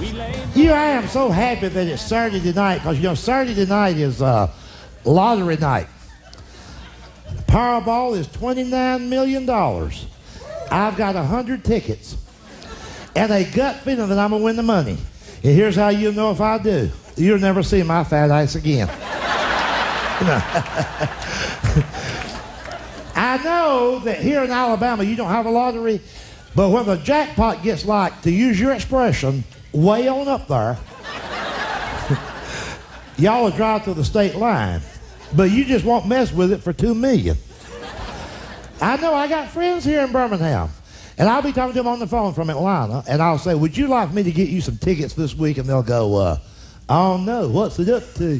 I am so happy that it's Saturday night, because, you know, Saturday night is lottery night. Powerball is $29 million. I've got 100 tickets. And a gut feeling that I'm going to win the money. And here's how you'll know if I do. You'll never see my fat ass again. I know that here in Alabama you don't have a lottery, but when the jackpot gets, like, to use your expression, way on up there, y'all will drive to the state line, but you just won't mess with it for $2 million. I know, I got friends here in Birmingham, and I'll be talking to them on the phone from Atlanta, and I'll say, would you like me to get you some tickets this week? And they'll go, oh no, what's it up to?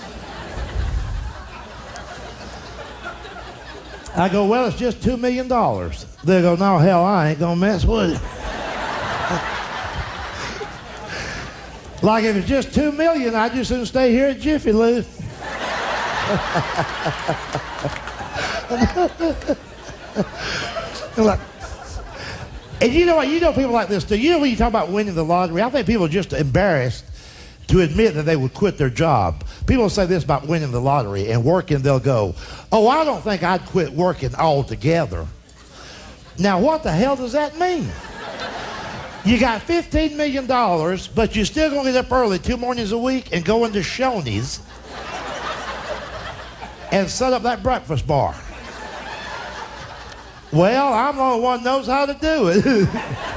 I go, well, it's just $2 million. They go, no, hell, I ain't gonna mess with it. Like, if it's just $2 million, I'd just soon stay here at Jiffy Lube. And you know what? You know people like this too. You know when you talk about winning the lottery, I think people are just embarrassed to admit that they would quit their job. People say this about winning the lottery and working, they'll go, oh, I don't think I'd quit working altogether. Now, what the hell does that mean? You got $15 million, but you're still going to get up early 2 mornings a week and go into Shoney's and set up that breakfast bar. Well, I'm the only one who knows how to do it.